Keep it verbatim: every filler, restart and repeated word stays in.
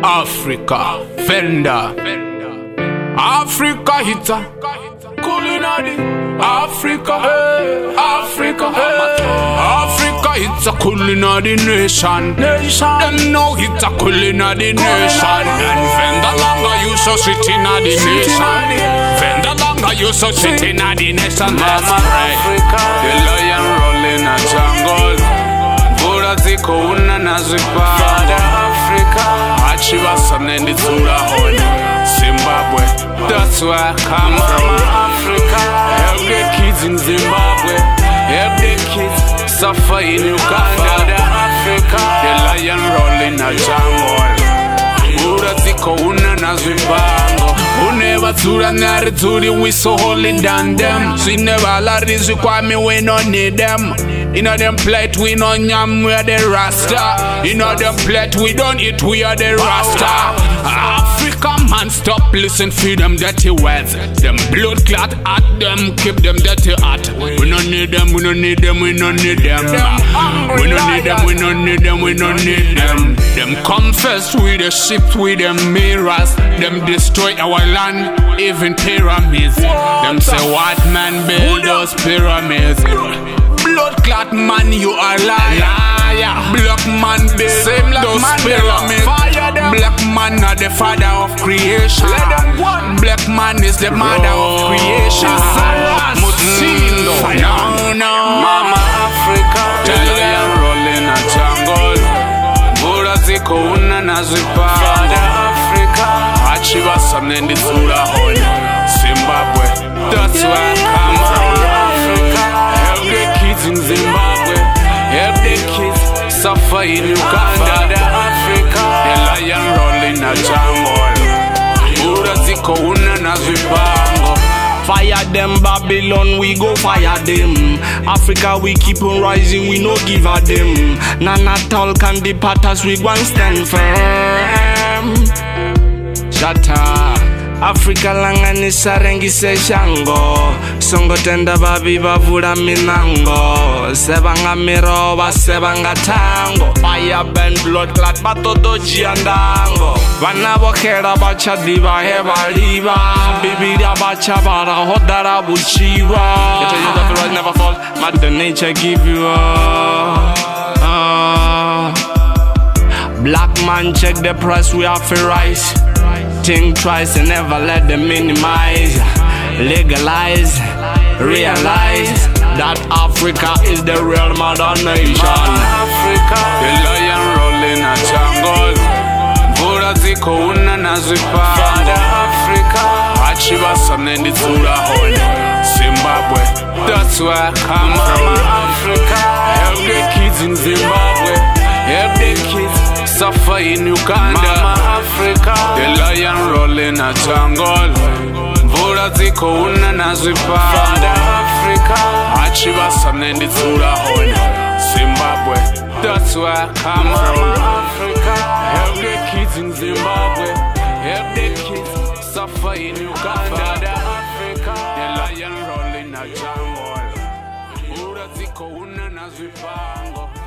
Africa, Venda. Africa hitter. Culinary. Africa, hey. Africa, hey. Africa it's a culinary nation. Nation. Them know it's a culinary nation. And Venda longer you so sitting at the nation. Venda longer you so sitting at the nation. Mama Africa, the lion rolling a jungle. Bora ziko una na zipanda. Africa, achiva sanendi tura hona. Zimbabwe, that's where I come from. Africa, help the kids in Zimbabwe. Help the kids suffer in Uganda. Africa, the lion rolling a jungle. Bora ziko una na zipanda. Who never tura nari turi, we so holy than them. See never let this require me, we don't need them. In a them plate we no nyam, we are the rasta. In a them plate we don't eat, we are the rasta. Africa man stop listen for them dirty words. Them blood clot at them, keep them dirty at. We don't need them, we don't need them, we don't need them. We don't need them, we don't need them, we don't need them. Them come first with the ships, with them mirrors. Them destroy our land, even pyramids. Them say white man build those pyramids. Blood clot man, you are liar. Black man build same those pyramids. Black man are the father of creation. Black man is the mother of creation. Mutsindo, no, no. Mama Africa, the lion rolling a jungle. Bora ziko una na zipanda. Africa, achiva sanendi tura hona. Zimbabwe, that's where I come from. Africa, help the kids in Zimbabwe. Help the kids suffer in Uganda. Africa, the lion rolling a jungle. Bora ziko una na zipango. Fire them Babylon, we go fire them. Africa we keep on rising, we no give a them. None at all can depart us, we gon' stand firm. Shata Africa langani sarengi se shango. Songo tenda babi bavura minango. Sebanga miroba, sebanga tango. Fire bend blood clot batodo jiandango. Vana bokera bacha diva heva liva. Bibi da bacha bara hodara buchiva. You tell you that the rise never fall. Mother nature give you all. uh, Black man check the price, we have to rise. Think twice and never let them minimize. Legalize, realize that Africa is the real mother nation. Africa, the lion rolling a jungle. Bora ziko una na zipanda. Africa, achiva sanendi tura hona. Zimbabwe, that's where I come from. Africa, help the kids in Zimbabwe. Help the kids suffer in Uganda. Africa, the lion rolling a jungle. Bora ziko una na zipanda. Africa, achiva sanendi tura hona. Zimbabwe, that's where I come from. Africa, help the kids in Zimbabwe. Help the kids suffer in Uganda. Africa, the lion rolling a jungle. Bora ziko una na zipango.